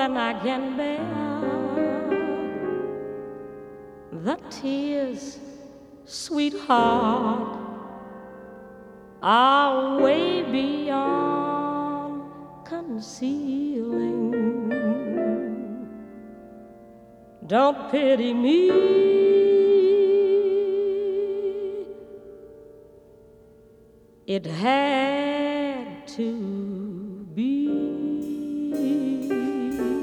than I can bear. The tears, sweetheart, are way beyond concealing. Don't pity me, it had to